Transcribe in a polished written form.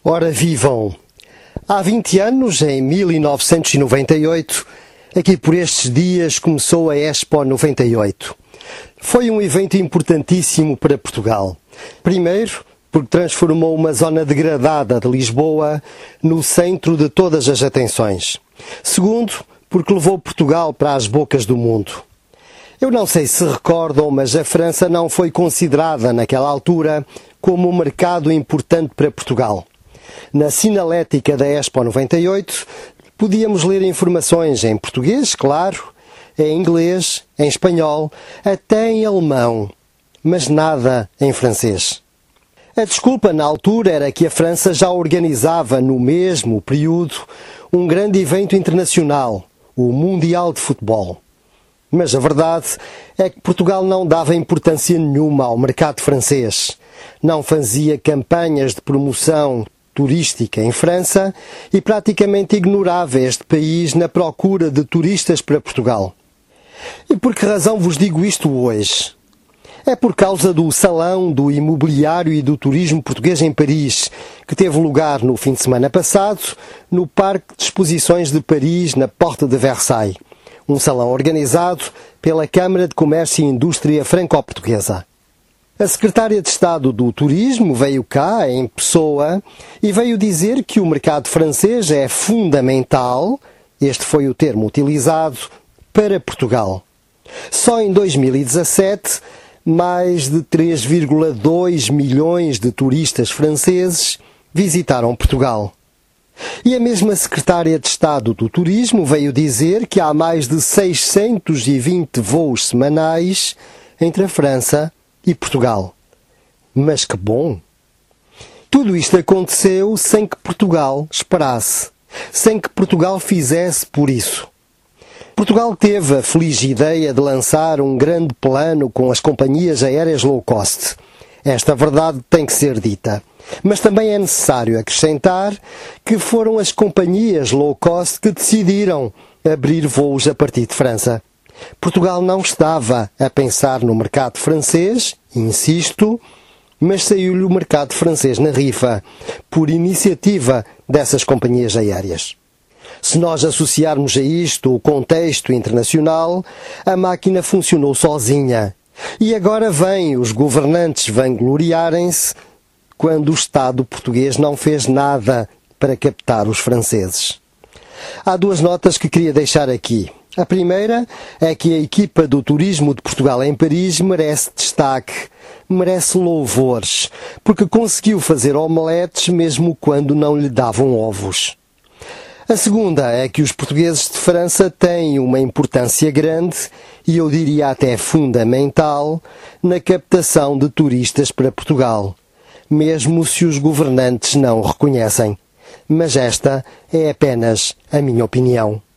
Ora vivam! Há 20 anos, em 1998, aqui por estes dias começou a Expo 98. Foi um evento importantíssimo para Portugal. Primeiro, porque transformou uma zona degradada de Lisboa no centro de todas as atenções. Segundo, porque levou Portugal para as bocas do mundo. Eu não sei se recordam, mas a França não foi considerada naquela altura como um mercado importante para Portugal. Na sinalética da Expo 98, podíamos ler informações em português, claro, em inglês, em espanhol, até em alemão, mas nada em francês. A desculpa na altura era que a França já organizava no mesmo período um grande evento internacional, o Mundial de Futebol. Mas a verdade é que Portugal não dava importância nenhuma ao mercado francês. Não fazia campanhas de promoção turística em França e praticamente ignorava este país na procura de turistas para Portugal. E por que razão vos digo isto hoje? É por causa do Salão do Imobiliário e do Turismo Português em Paris, que teve lugar no fim de semana passado no Parque de Exposições de Paris, na Porte de Versailles. Um salão organizado pela Câmara de Comércio e Indústria Franco-Portuguesa. A secretária de Estado do Turismo veio cá, em pessoa, e veio dizer que o mercado francês é fundamental, este foi o termo utilizado, para Portugal. Só em 2017, mais de 3,2 milhões de turistas franceses visitaram Portugal. E a mesma secretária de Estado do Turismo veio dizer que há mais de 620 voos semanais entre a França e Portugal. Mas que bom! Tudo isto aconteceu sem que Portugal esperasse, sem que Portugal fizesse por isso. Portugal teve a feliz ideia de lançar um grande plano com as companhias aéreas low cost. Esta verdade tem que ser dita. Mas também é necessário acrescentar que foram as companhias low cost que decidiram abrir voos a partir de França. Portugal não estava a pensar no mercado francês, insisto, mas saiu-lhe o mercado francês na rifa, por iniciativa dessas companhias aéreas. Se nós associarmos a isto o contexto internacional, a máquina funcionou sozinha. E agora vêm os governantes vangloriarem-se quando o Estado português não fez nada para captar os franceses. Há duas notas que queria deixar aqui. A primeira é que a equipa do Turismo de Portugal em Paris merece destaque, merece louvores, porque conseguiu fazer omeletes mesmo quando não lhe davam ovos. A segunda é que os portugueses de França têm uma importância grande, e eu diria até fundamental, na captação de turistas para Portugal, mesmo se os governantes não o reconhecem. Mas esta é apenas a minha opinião.